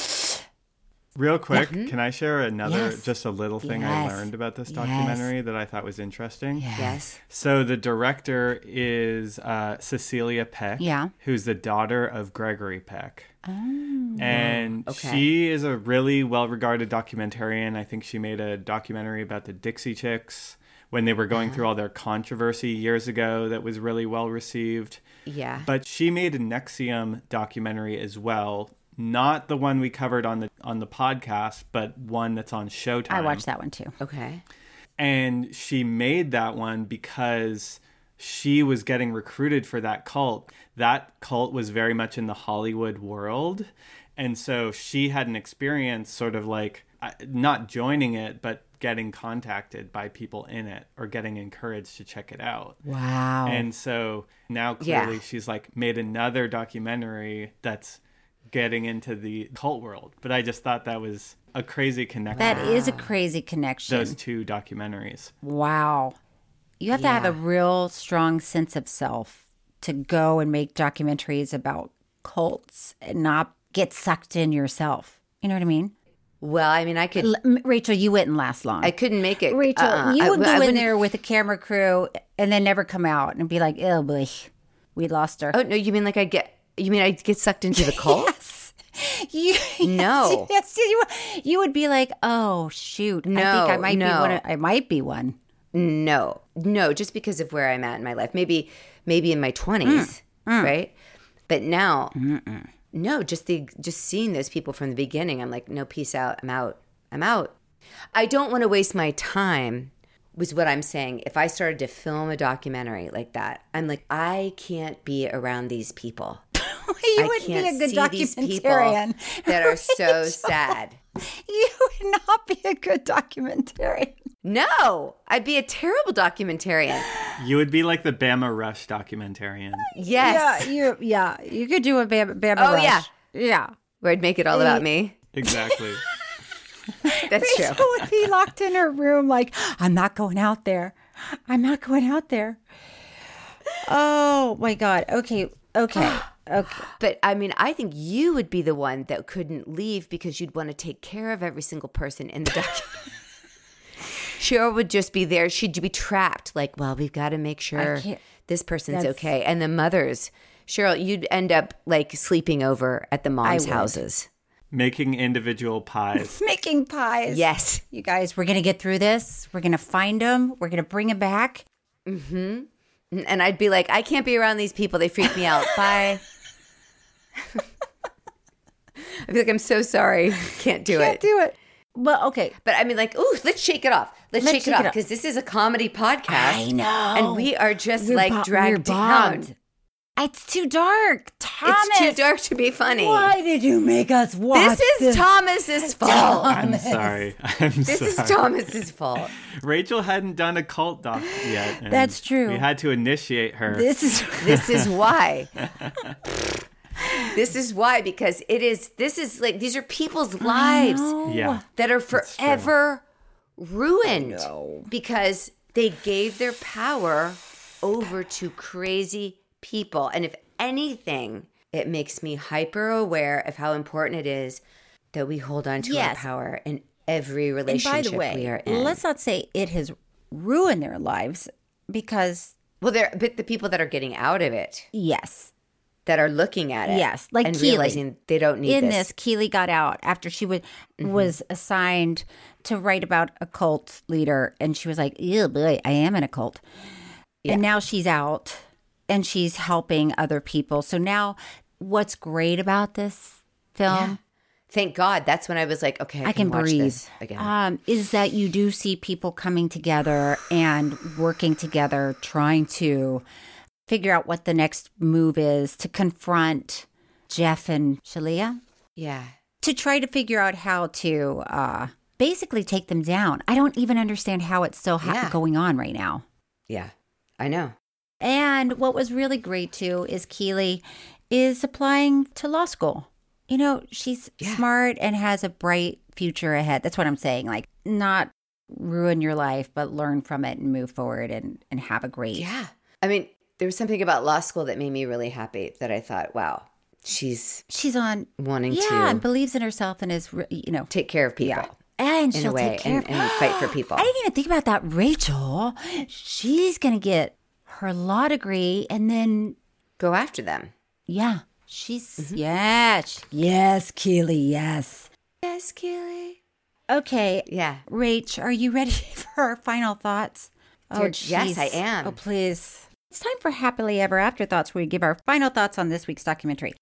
Real quick, yeah. can I share another, yes. just a little thing yes. I learned about this documentary yes. that I thought was interesting? Yes. yes. So the director is uh, Cecilia Peck, yeah. who's the daughter of Gregory Peck. Oh. And okay. she is a really well-regarded documentarian. I think she made a documentary about the Dixie Chicks, when they were going through all their controversy years ago that was really well received. Yeah. But she made a N X I V M documentary as well. Not the one we covered on the on the podcast, but one that's on Showtime. I watched that one too. Okay. And she made that one because she was getting recruited for that cult. That cult was very much in the Hollywood world. And so she had an experience sort of like not joining it, but getting contacted by people in it or getting encouraged to check it out. Wow. And so now clearly Yeah. she's like made another documentary that's getting into the cult world. But I just thought that was a crazy connection. That is a crazy connection. Those two documentaries. Wow. You have to have Yeah. a real strong sense of self to go and make documentaries about cults and not get sucked in yourself. You know what I mean? Well, I mean, I could. L- Rachel, you wouldn't last long. I couldn't make it. Rachel, uh-uh. you I- would I go in wouldn't- there with a camera crew and then never come out and be like, oh boy, we lost her. Oh no, you mean like I get? You mean I get sucked into the cult? Yes. You, No. Yes, yes, you, you would be like, oh shoot, I No, think I might be no. one. Of, I might be one. No, no, just because of where I'm at in my life. Maybe, maybe in my twenties, right? But now, Mm-mm. no, just the just seeing those people from the beginning, I'm like, no, peace out. I'm out. I'm out. I don't want to waste my time. Was what I'm saying. If I started to film a documentary like that, I'm like, I can't be around these people. You I would be can't a good see these people documentarian that are so Rachel. sad. You would not be a good documentarian. No, I'd be a terrible documentarian. You would be like the Bama Rush documentarian. Yes. Yeah, you. Yeah, you could do a Bama. Bama Oh, Rush. yeah. yeah. Where I'd make it all about me. Exactly. That's Rachel true. would be locked in her room, like, I'm not going out there. I'm not going out there. Oh my God. Okay. Okay. Okay. But I mean, I think you would be the one that couldn't leave because you'd want to take care of every single person in the documentary. Cheryl would just be there. She'd be trapped. Like, well, we've got to make sure can't- this person's That's- okay. And the mothers, Cheryl, you'd end up like sleeping over at the moms' would. houses. Making individual pies. Making pies. Yes. You guys, we're going to get through this. We're going to find them. We're going to bring them back. Mm-hmm. And I'd be like, I can't be around these people. They freak me out. Bye. I'd be like, I'm so sorry. Can't do Can't it. do it. Well, okay. But I mean, like, ooh, let's shake it off. Let's, Let's shake, shake it it off off. because this is a comedy podcast. I know. And we are just We're like bo- dragged we're down. bombed. It's too dark. Thomas. It's too dark to be funny. Why did you make us watch This is Thomas's fault. I'm sorry. I'm This sorry. is Thomas's fault. Rachel hadn't done a cult doc yet. and That's true. We had to initiate her. This is This is why. This is why, because it is, this is like, these are people's lives yeah. that are true. forever ruined because they gave their power over to crazy people. And if anything, it makes me hyper aware of how important it is that we hold on to Yes. our power in every And relationship by the way, we are in. let's not say it has ruined their lives because well, there, but the people that are getting out of it, yes, that are looking at it, yes, like and Keely. realizing they don't need in this. this, Keely got out after she was was assigned to write about a cult leader, and she was like, "Ew, boy, I am in a cult." Yeah. And now she's out, and she's helping other people. So now, what's great about this film? Yeah. Thank God. That's when I was like, okay, I, I can watch breathe. this again. Um, is that you do see people coming together and working together, trying to figure out what the next move is to confront Jeff and Shalia, yeah. to try to figure out how to uh, basically take them down. I don't even understand how it's still ha- Yeah. going on right now. Yeah. I know. And what was really great too is Keely is applying to law school. You know, she's Yeah. smart and has a bright future ahead. That's what I'm saying. Like, not ruin your life, but learn from it and move forward and, and have a great. Yeah. I mean, there was something about law school that made me really happy that I thought, wow, she's She's on. wanting Yeah, to and believes in herself and is, re- you know. take care of people Yeah. And in she'll a way take care and, of and fight for people. I didn't even think about that, Rachel. She's going to get her law degree and then, Go after them. yeah, she's, Mm-hmm. yes, yes, Keely, yes. Yes, Keely. Okay, Yeah. Rach, are you ready for our final thoughts? Oh, yes, I am. Oh, please. It's time for Happily Ever After Thoughts, where we give our final thoughts on this week's documentary.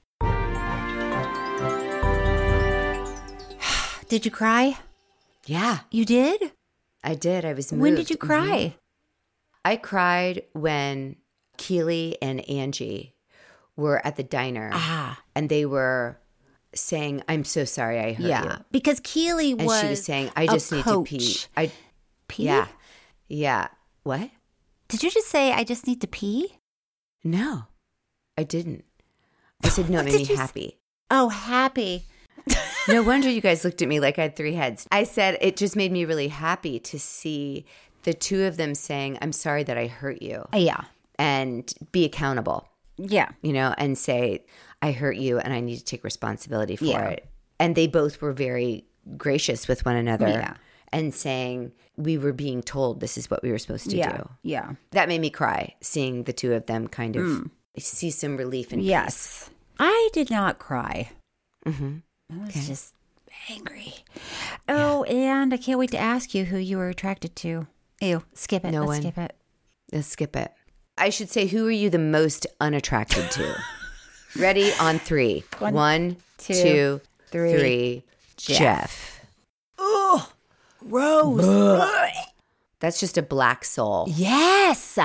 Did you cry? Yeah. You did? I did. I was moved. When did you cry? Mm-hmm. I cried when Keely and Angie were at the diner. Ah. And they were saying, I'm so sorry I hurt yeah. you. Because Keely was And she was saying, I just need coach. to pee. I Pee? Yeah. Yeah. What? Did you just say, I just need to pee? No, I didn't. I said, no, it made me happy. Oh, happy. No wonder you guys looked at me like I had three heads. I said, it just made me really happy to see the two of them saying, I'm sorry that I hurt you. Yeah. And be accountable. Yeah. You know, and say, I hurt you and I need to take responsibility for yeah. it. And they both were very gracious with one another. Yeah. And saying, we were being told this is what we were supposed to yeah. do. Yeah. That made me cry, seeing the two of them kind of mm. see some relief and yes. peace. I did not cry. Mm-hmm. I was okay. just angry. Oh, yeah. And I can't wait to ask you who you were attracted to. Ew, skip it. No Let's one. skip it. Let's skip it. I should say, who are you the most unattracted to? Ready? On three. One, One two, two, three. three. Jeff. Jeff. Oh, Rose. That's just a black soul. Yes.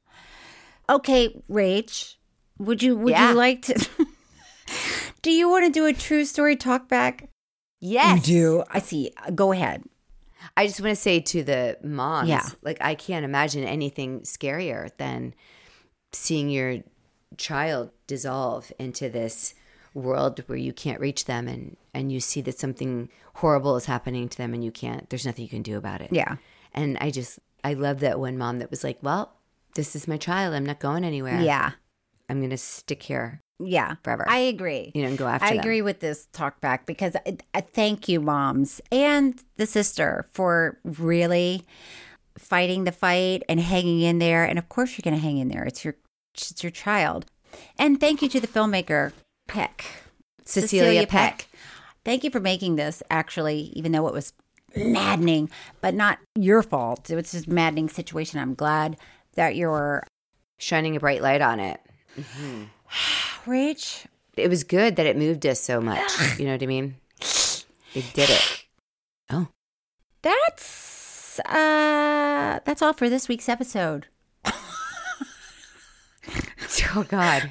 Okay, Rach, would you would Yeah. you like to? Do you want to do a true story talk back? Yes. You do. I see. Go ahead. I just want to say to the moms, Yeah. like, I can't imagine anything scarier than seeing your child dissolve into this world where you can't reach them, and, and you see that something horrible is happening to them and you can't, there's nothing you can do about it. Yeah. And I just, I love that one mom that was like, well, this is my child. I'm not going anywhere. Yeah. I'm going to stick here. Yeah. Forever. I agree. You know, and go after I them. agree with this talk back because I, I thank you, moms, and the sister for really fighting the fight and hanging in there. And of course, you're going to hang in there. It's your, it's your child. And thank you to the filmmaker, Peck. Cecilia, Cecilia Peck. Peck. Thank you for making this, actually, even though it was maddening, but not your fault. It was just a maddening situation. I'm glad that you're shining a bright light on it. Mm-hmm. Rach. It was good that it moved us so much. You know what I mean? It did it. Oh. That's, uh, that's all for this week's episode. Oh, God.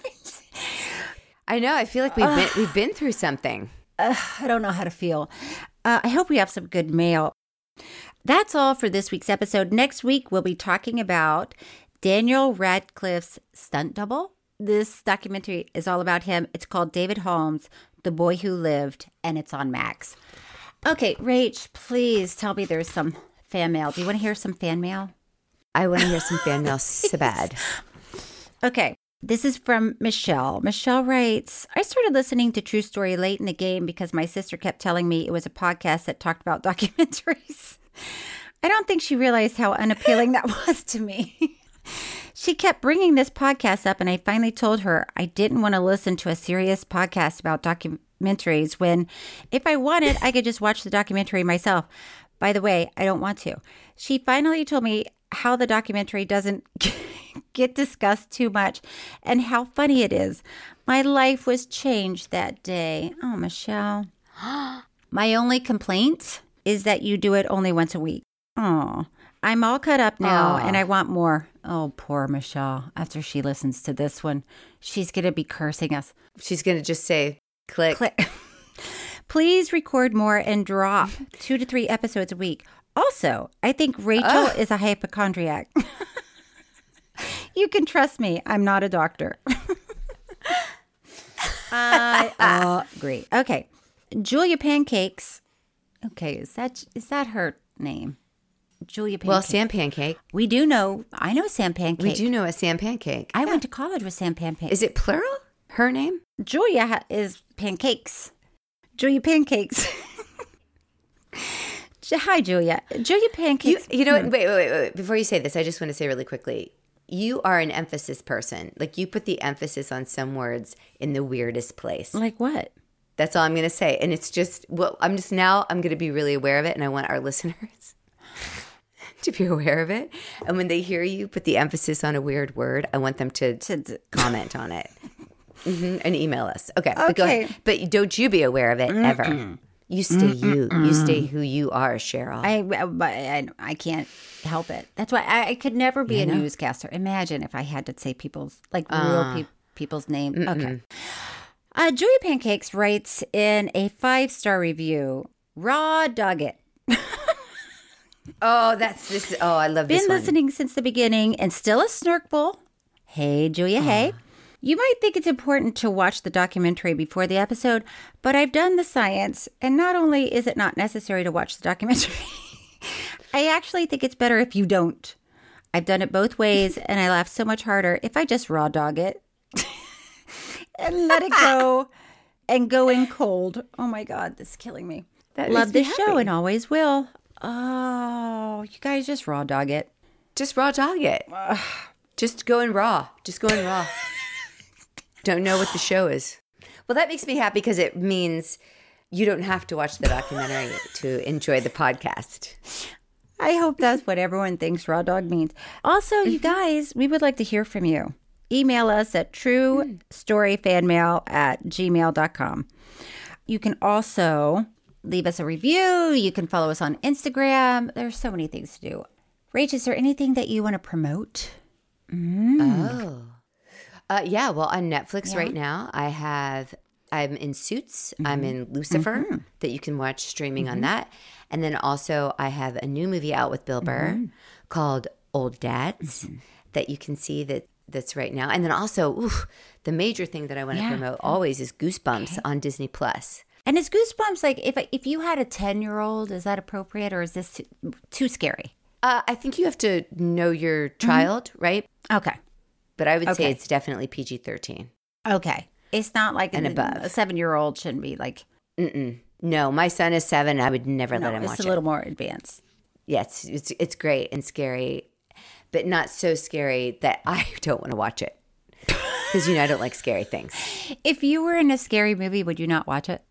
I know. I feel like we've been, we've been through something. Uh, I don't know how to feel. Uh, I hope we have some good mail. That's all for this week's episode. Next week, we'll be talking about Daniel Radcliffe's stunt double. This documentary is all about him. It's called David Holmes, The Boy Who Lived, and it's on Max. Okay, Rach, please tell me there's some fan mail. Do you want to hear some fan mail? I want to hear some fan mail so bad. Okay. This is from Michelle. Michelle writes, I started listening to True Story late in the game because my sister kept telling me it was a podcast that talked about documentaries. I don't think she realized how unappealing that was to me. She kept bringing this podcast up, and I finally told her I didn't want to listen to a serious podcast about documentaries when, if I wanted, I could just watch the documentary myself. By the way, I don't want to. She finally told me how the documentary doesn't get discussed too much and how funny it is. My life was changed that day. Oh, Michelle. My only complaint is that you do it only once a week. Oh, I'm all cut up now Aww. and I want more. Oh, poor Michelle. After she listens to this one, she's going to be cursing us. She's going to just say, click. Click. Please record more and drop two to three episodes a week. Also, I think Rachel Ugh. is a hypochondriac. You can trust me. I'm not a doctor. I agree. Okay. Julia Pancakes. Okay, is that is that her name? Julia Pancake. Well, Sam Pancake. We do know. I know Sam Pancake. We do know a Sam Pancake. I Yeah. went to college with Sam Pancake. Is it plural? Her name? Julia ha- is Pancakes. Julia Pancakes. Hi, Julia. Julia You, Pancakes. you know what? Wait, wait, wait, wait. Before you say this, I just want to say really quickly. You are an emphasis person. Like, you put the emphasis on some words in the weirdest place. Like what? That's all I'm going to say. And it's just, well, I'm just now, I'm going to be really aware of it. And I want our listeners to be aware of it. And when they hear you put the emphasis on a weird word, I want them to, to comment on it mm-hmm, and email us. Okay. Okay. But, go ahead. But don't you be aware of it Mm-mm. ever. You stay you. Mm-mm. You stay who you are, Cheryl. I, I, I can't help it. That's why I, I could never be yeah, a no. newscaster. Imagine if I had to say people's, like uh, real pe- people's name. Mm-mm. Okay. Uh, Julia Pancakes writes in a five-star review, raw dog it. Oh, that's this. Oh, I love this Been one. listening since the beginning and still a snarkball. Hey, Julia, uh. hey. You might think it's important to watch the documentary before the episode, but I've done the science, and not only is it not necessary to watch the documentary, I actually think it's better if you don't. I've done it both ways, and I laugh so much harder if I just raw dog it and let it go and go in cold. Oh my God, this is killing me. That Love this show and always will. Oh, you guys just raw dog it. Just raw dog it. Just go in raw. Just go in raw. Don't know what the show is. Well, that makes me happy because it means you don't have to watch the documentary to enjoy the podcast. I hope that's what everyone thinks raw dog means. Also, you guys, we would like to hear from you. Email us at true story fan mail at gmail dot com. You can also leave us a review. You can follow us on Instagram. There's so many things to do. Rach, is there anything that you want to promote? Mm. Oh. Uh, yeah, well, on Netflix yeah. right now, I have, I'm in Suits, mm-hmm. I'm in Lucifer, mm-hmm. that you can watch streaming mm-hmm. on that. And then also I have a new movie out with Bill Burr mm-hmm. called Old Dads mm-hmm. that you can see that that's right now. And then also, oof, the major thing that I want to yeah. promote always is Goosebumps okay. on Disney Plus. And is Goosebumps, like, if if you had a ten-year-old, is that appropriate or is this too, too scary? Uh, I think you have to know your child, mm-hmm. right? Okay. But I would okay. say it's definitely P G thirteen. Okay. It's not like and a, above. A seven-year-old shouldn't be like... Mm-mm. No, my son is seven. I would never no, let him watch it. It's a little more advanced. Yeah, it's, it's, it's great and scary, but not so scary that I don't want to watch it. Because, you know, I don't like scary things. If you were in a scary movie, would you not watch it?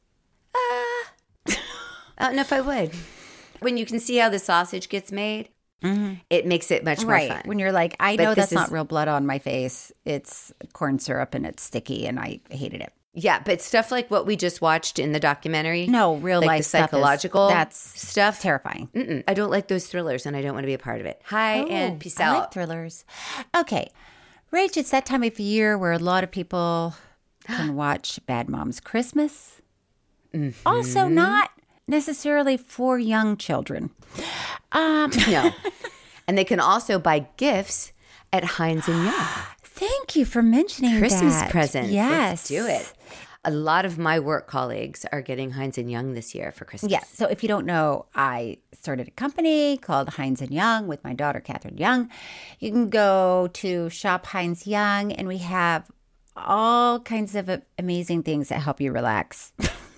Uh, I don't know if I would. When you can see how the sausage gets made... Mm-hmm. It makes it much more right. fun. When you're like, I but know that's is... not real blood on my face. It's corn syrup and it's sticky and I hated it. Yeah, but stuff like what we just watched in the documentary. No, real like life the psychological stuff. Is, that's stuff. Terrifying. Mm-mm. I don't like those thrillers and I don't want to be a part of it. Hi, oh, and peace I out. I like thrillers. Okay. Rach, it's that time of year where a lot of people can watch Bad Moms Christmas. Mm-hmm. Also not necessarily for young children. Um, no. And they can also buy gifts at Heinz and Young. Thank you for mentioning Christmas that. presents. Yes. Let's do it. A lot of my work colleagues are getting Heinz and Young this year for Christmas. Yes. So if you don't know, I started a company called Heinz and Young with my daughter, Catherine Young. You can go to Shop Heinz Young, and we have all kinds of amazing things that help you relax.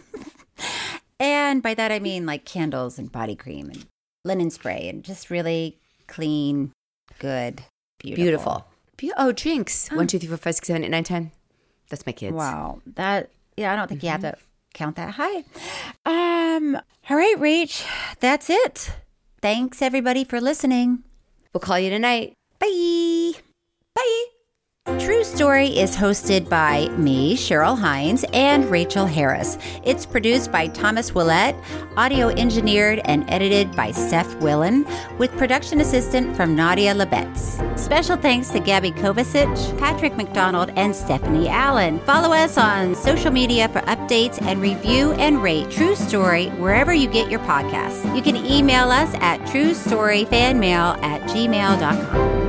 And by that, I mean like candles and body cream and linen spray and just really clean, good, beautiful. Beautiful. Be- oh, drinks. Oh. One, two, three, four, five, six, seven, eight, nine, ten. That's my kids. Wow. That, yeah, I don't think mm-hmm. you have to count that high. Um. All right, Rach. That's it. Thanks, everybody, for listening. We'll call you tonight. Bye. Bye. True Story is hosted by me, Cheryl Hines, and Rachel Harris. It's produced by Thomas Willett, audio engineered and edited by Steph Willen, with production assistant from Nadia Lebetz. Special thanks to Gabby Kovacic, Patrick McDonald, and Stephanie Allen. Follow us on social media for updates and review and rate True Story wherever you get your podcasts. You can email us at truestoryfanmail at gmail dot com.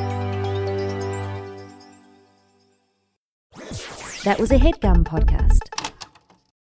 That was a HeadGum podcast.